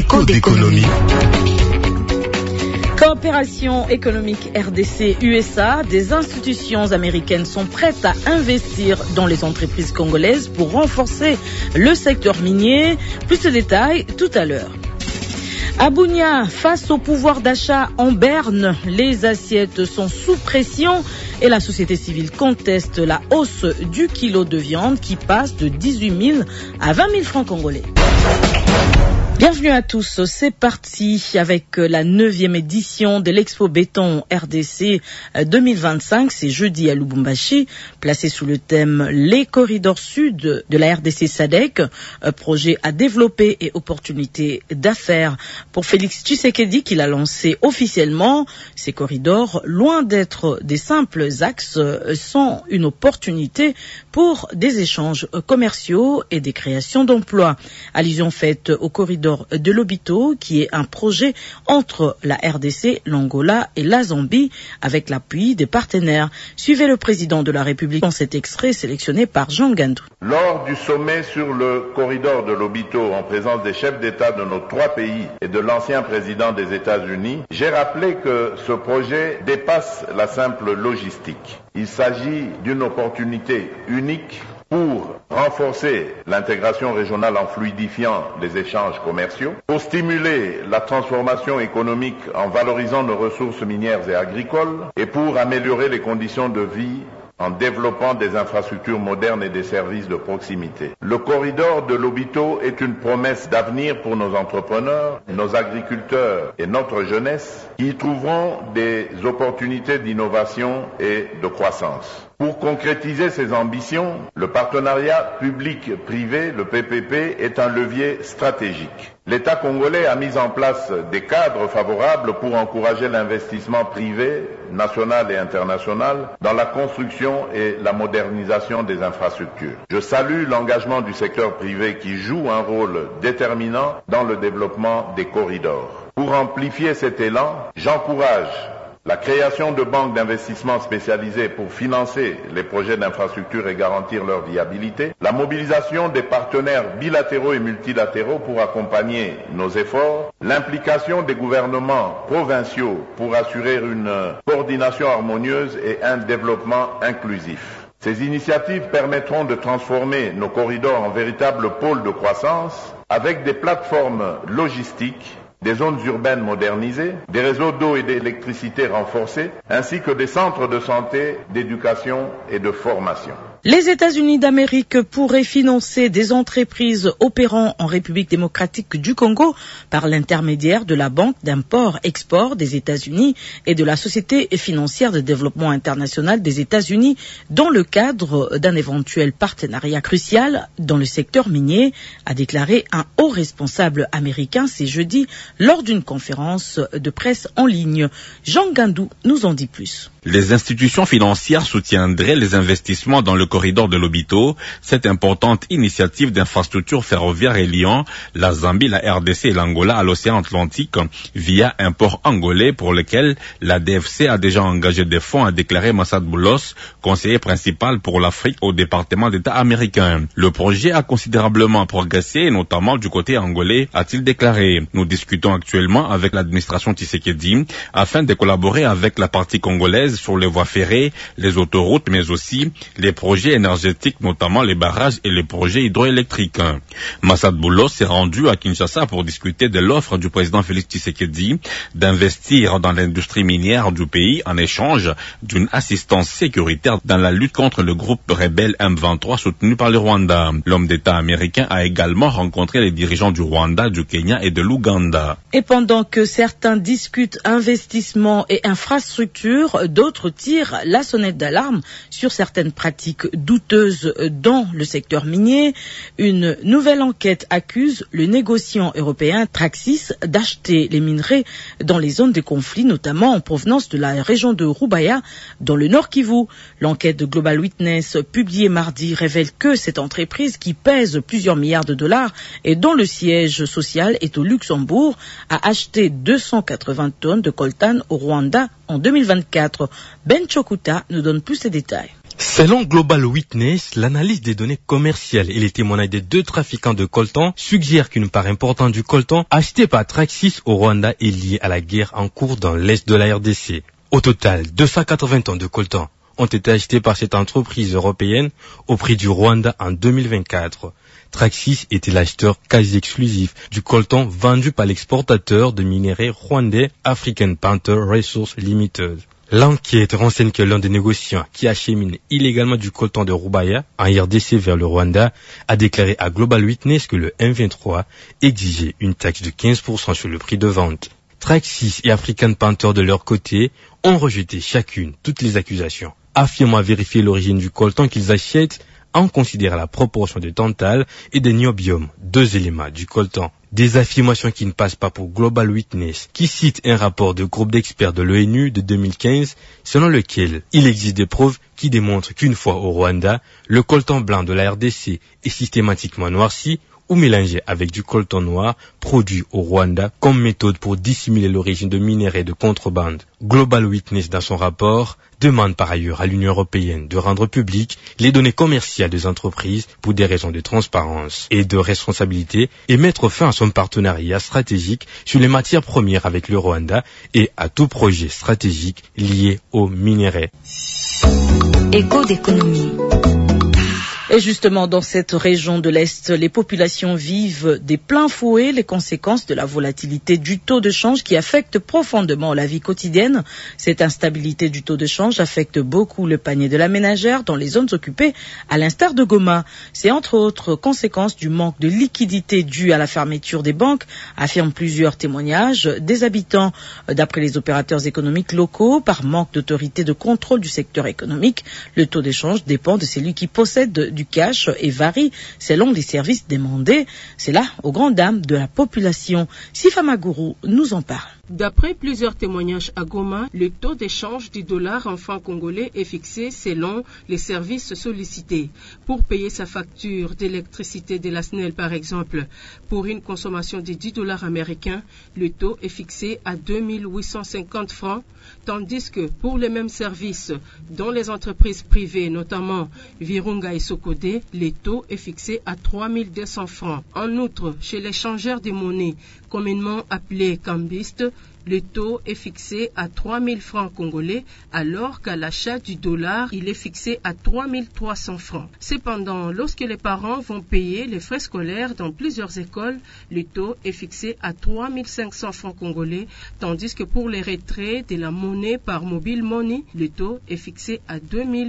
Écho d'économie. Coopération économique RDC-USA, des institutions américaines sont prêtes à investir dans les entreprises congolaises pour renforcer le secteur minier. Plus de détails tout à l'heure. À Bunia, face au pouvoir d'achat en berne, les assiettes sont sous pression et la société civile conteste la hausse du kilo de viande qui passe de 18 000 à 20 000 francs congolais. Bienvenue à tous, c'est parti avec la 9e édition de l'Expo Béton RDC 2025, c'est jeudi à Lubumbashi, placé sous le thème Les corridors sud de la RDC SADC, projet à développer et opportunités d'affaires. Pour Félix Tshisekedi qui l'a lancé officiellement, ces corridors, loin d'être des simples axes, sont une opportunité pour des échanges commerciaux et des créations d'emplois. Allusion faite au corridor de Lobito, qui est un projet entre la RDC, l'Angola et la Zambie, avec l'appui des partenaires. Suivez le président de la République dans cet extrait sélectionné par Jean Gandou. Lors du sommet sur le corridor de Lobito, en présence des chefs d'État de nos 3 pays et de l'ancien président des États-Unis, j'ai rappelé que ce projet dépasse la simple logistique. Il s'agit d'une opportunité unique pour renforcer l'intégration régionale en fluidifiant les échanges commerciaux, pour stimuler la transformation économique en valorisant nos ressources minières et agricoles, et pour améliorer les conditions de vie en développant des infrastructures modernes et des services de proximité. Le corridor de Lobito est une promesse d'avenir pour nos entrepreneurs, nos agriculteurs et notre jeunesse qui y trouveront des opportunités d'innovation et de croissance. Pour concrétiser ces ambitions, le partenariat public-privé, le PPP, est un levier stratégique. L'État congolais a mis en place des cadres favorables pour encourager l'investissement privé, national et international, dans la construction et la modernisation des infrastructures. Je salue l'engagement du secteur privé qui joue un rôle déterminant dans le développement des corridors. Pour amplifier cet élan, j'encourage la création de banques d'investissement spécialisées pour financer les projets d'infrastructure et garantir leur viabilité, la mobilisation des partenaires bilatéraux et multilatéraux pour accompagner nos efforts, l'implication des gouvernements provinciaux pour assurer une coordination harmonieuse et un développement inclusif. Ces initiatives permettront de transformer nos corridors en véritables pôles de croissance avec des plateformes logistiques, des zones urbaines modernisées, des réseaux d'eau et d'électricité renforcés, ainsi que des centres de santé, d'éducation et de formation. Les États-Unis d'Amérique pourraient financer des entreprises opérant en République démocratique du Congo par l'intermédiaire de la Banque d'import-export des États-Unis et de la Société financière de développement international des États-Unis dans le cadre d'un éventuel partenariat crucial dans le secteur minier, a déclaré un haut responsable américain ce jeudi lors d'une conférence de presse en ligne. Jean Gandou nous en dit plus. Les institutions financières soutiendraient les investissements dans le corridor de Lobito, cette importante initiative d'infrastructure ferroviaire reliant la Zambie, la RDC et l'Angola à l'océan Atlantique via un port angolais pour lequel la DFC a déjà engagé des fonds, a déclaré Massad Boulos, conseiller principal pour l'Afrique au département d'État américain. Le projet a considérablement progressé, notamment du côté angolais, a-t-il déclaré. Nous discutons actuellement avec l'administration Tshisekedi afin de collaborer avec la partie congolaise sur les voies ferrées, les autoroutes, mais aussi les projets énergétiques, notamment les barrages et les projets hydroélectriques. Massad Boulos s'est rendu à Kinshasa pour discuter de l'offre du président Félix Tshisekedi d'investir dans l'industrie minière du pays en échange d'une assistance sécuritaire dans la lutte contre le groupe rebelle M23 soutenu par le Rwanda. L'homme d'État américain a également rencontré les dirigeants du Rwanda, du Kenya et de l'Ouganda. Et pendant que certains discutent investissement et infrastructures, d'autres tirent la sonnette d'alarme sur certaines pratiques douteuses dans le secteur minier. Une nouvelle enquête accuse le négociant européen Traxys d'acheter les minerais dans les zones de conflit, notamment en provenance de la région de Rubaya, dans le Nord Kivu. L'enquête de Global Witness, publiée mardi, révèle que cette entreprise, qui pèse plusieurs milliards de dollars et dont le siège social est au Luxembourg, a acheté 280 tonnes de coltan au Rwanda en 2024. Ben Chokuta nous donne plus de détails. Selon Global Witness, l'analyse des données commerciales et les témoignages des 2 trafiquants de coltan suggèrent qu'une part importante du coltan acheté par Traxys au Rwanda est liée à la guerre en cours dans l'est de la RDC. Au total, 280 tonnes de coltan ont été achetés par cette entreprise européenne au prix du Rwanda en 2024. Traxys était l'acheteur quasi exclusif du coltan vendu par l'exportateur de minerais rwandais African Panther Resources Limited. L'enquête renseigne que l'un des négociants qui achemine illégalement du coltan de Rubaya en RDC vers le Rwanda a déclaré à Global Witness que le M23 exigeait une taxe de 15% sur le prix de vente. Traxys et African Panther de leur côté ont rejeté chacune toutes les accusations, affirmant vérifier l'origine du coltan qu'ils achètent en considérant la proportion de tantale et de niobium, 2 éléments du coltan. Des affirmations qui ne passent pas pour Global Witness, qui cite un rapport de groupe d'experts de l'ONU de 2015, selon lequel il existe des preuves qui démontrent qu'une fois au Rwanda, le coltan blanc de la RDC est systématiquement noirci ou mélangé avec du coltan noir produit au Rwanda comme méthode pour dissimuler l'origine de minerais de contrebande. Global Witness, dans son rapport, demande par ailleurs à l'Union européenne de rendre publiques les données commerciales des entreprises pour des raisons de transparence et de responsabilité et mettre fin à son partenariat stratégique sur les matières premières avec le Rwanda et à tout projet stratégique lié aux minerais. Écho d'économie. Et justement, dans cette région de l'Est, les populations vivent des pleins fouets les conséquences de la volatilité du taux de change qui affecte profondément la vie quotidienne. Cette instabilité du taux de change affecte beaucoup le panier de la ménagère dans les zones occupées, à l'instar de Goma. C'est entre autres conséquences du manque de liquidité dû à la fermeture des banques, affirment plusieurs témoignages des habitants. D'après les opérateurs économiques locaux, par manque d'autorité de contrôle du secteur économique, le taux de change dépend de celui qui possède du cash et varie selon les services demandés. C'est là aux grandes dames de la population. Sifa Maguru nous en parle. D'après plusieurs témoignages à Goma, le taux d'échange du dollar en francs congolais est fixé selon les services sollicités. Pour payer sa facture d'électricité de la SNEL par exemple, pour une consommation de $10 américains, le taux est fixé à 2850 francs, tandis que pour les mêmes services, dans les entreprises privées, notamment Virunga et Sokode, le taux est fixé à 3200 francs. En outre, chez les changeurs de monnaie, communément appelés cambistes, le taux est fixé à 3000 francs congolais, alors qu'à l'achat du dollar, il est fixé à 3300 francs. Cependant, lorsque les parents vont payer les frais scolaires dans plusieurs écoles, le taux est fixé à 3500 francs congolais, tandis que pour les retraits de la monnaie par mobile money, le taux est fixé à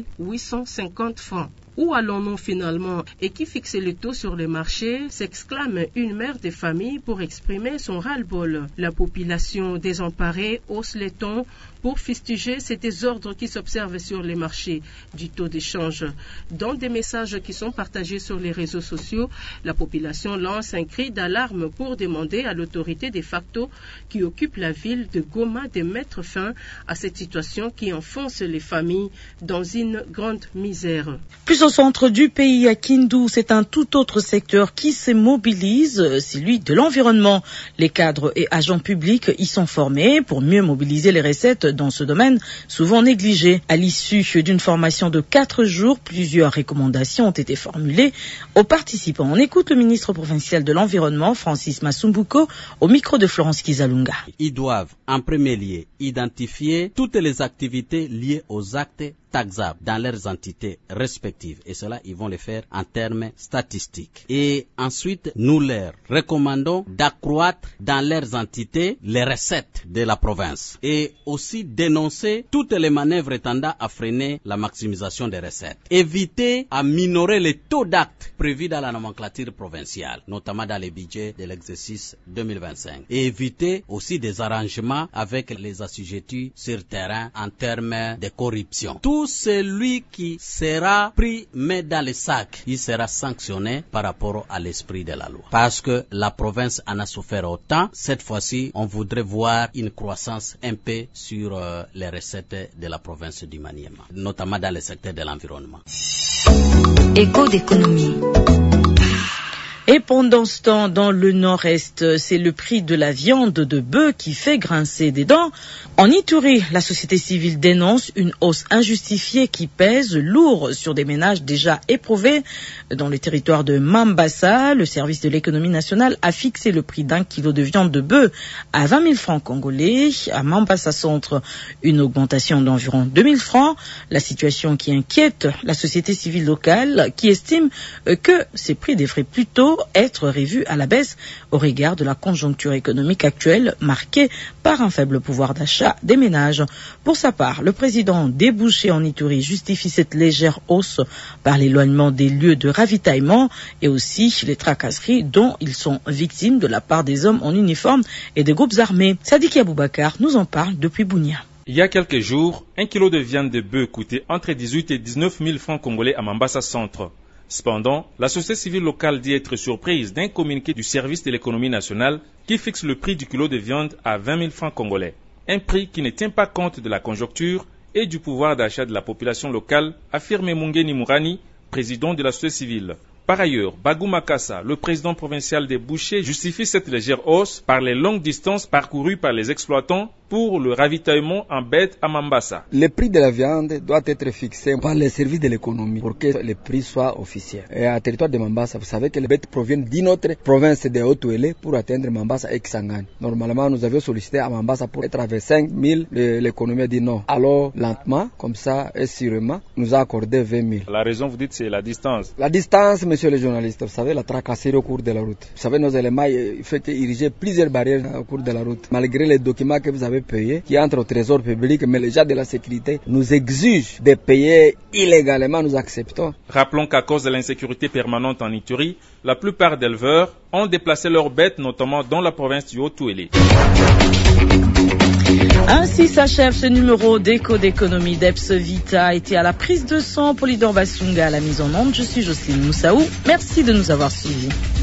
2850 francs. Où allons-nous finalement? Et qui fixe le taux sur le marché? S'exclame une mère de famille pour exprimer son ras-le-bol. La population désemparée hausse les tons pour fustiger ces désordres qui s'observent sur les marchés du taux d'échange. Dans des messages qui sont partagés sur les réseaux sociaux, la population lance un cri d'alarme pour demander à l'autorité de facto qui occupe la ville de Goma de mettre fin à cette situation qui enfonce les familles dans une grande misère. Plus au centre du pays, à Kindu, c'est un tout autre secteur qui se mobilise, celui de l'environnement. Les cadres et agents publics y sont formés pour mieux mobiliser les recettes dans ce domaine, souvent négligé. À l'issue d'une formation de 4 jours, plusieurs recommandations ont été formulées aux participants. On écoute le ministre provincial de l'Environnement, Francis Masumbuko, au micro de Florence Kizalunga. Ils doivent, en premier lieu, identifier toutes les activités liées aux actes taxables dans leurs entités respectives. Et cela, ils vont le faire en termes statistiques. Et ensuite, nous leur recommandons d'accroître dans leurs entités les recettes de la province. Et aussi dénoncer toutes les manœuvres tendant à freiner la maximisation des recettes. Éviter à minorer les taux d'actes prévus dans la nomenclature provinciale, notamment dans les budgets de l'exercice 2025. Et éviter aussi des arrangements avec les assujettis sur terrain en termes de corruption. Tout celui qui sera pris mais dans le sac, il sera sanctionné par rapport à l'esprit de la loi. Parce que la province en a souffert autant, cette fois-ci, on voudrait voir une croissance un peu sur les recettes de la province du Maniema, notamment dans le secteur de l'environnement. Écho d'économie. Et Et pendant ce temps, dans le nord-est, c'est le prix de la viande de bœuf qui fait grincer des dents. En Ituri, la société civile dénonce une hausse injustifiée qui pèse lourd sur des ménages déjà éprouvés. Dans le territoire de Mambasa, le service de l'économie nationale a fixé le prix d'un kilo de viande de bœuf à 20 000 francs congolais. À Mambasa Centre, une augmentation d'environ 2 000 francs. La situation qui inquiète la société civile locale qui estime que ces prix devraient plutôt être revus à la baisse au regard de la conjoncture économique actuelle marquée par un faible pouvoir d'achat des ménages. Pour sa part, le président des bouchers en Ituri justifie cette légère hausse par l'éloignement des lieux de ravitaillement et aussi les tracasseries dont ils sont victimes de la part des hommes en uniforme et des groupes armés. Sadiki Aboubakar nous en parle depuis Bunia. Il y a quelques jours, un kilo de viande de bœuf coûtait entre 18 et 19 000 francs congolais à Mambasa Centre. Cependant, la société civile locale dit être surprise d'un communiqué du service de l'économie nationale qui fixe le prix du kilo de viande à 20 000 francs congolais. Un prix qui ne tient pas compte de la conjoncture et du pouvoir d'achat de la population locale, affirme Mungeni Mourani, président de la société civile. Par ailleurs, Bagou Makassa, le président provincial des bouchers, justifie cette légère hausse par les longues distances parcourues par les exploitants pour le ravitaillement en bêtes à Mambasa. Le prix de la viande doit être fixé par les services de l'économie pour que le prix soit officiel. Et à territoire de Mambasa, vous savez que les bêtes proviennent d'une autre province de Haut-Ouélé pour atteindre Mambasa et Kisangani. Normalement, nous avions sollicité à Mambasa pour être avec 5 000. L'économie a dit non. Alors, lentement, comme ça et sûrement, nous a accordé 20 000. La raison, vous dites, c'est la distance. La distance, monsieur le journaliste, vous savez, la tracasserie au cours de la route. Vous savez, nos éléments, il faut ériger plusieurs barrières au cours de la route. Malgré les documents que vous avez payés, qui entrent au trésor public, mais les gens de la sécurité nous exigent de payer illégalement, nous acceptons. Rappelons qu'à cause de l'insécurité permanente en Ituri, la plupart d'éleveurs ont déplacé leurs bêtes, notamment dans la province du Haut-Ouélé. Ainsi s'achève ce numéro d'Écho d'économie d'Ebs Vita. Était à la prise de son Polydor Basunga à la mise en onde. Je suis Jocelyne Moussaou. Merci de nous avoir suivis.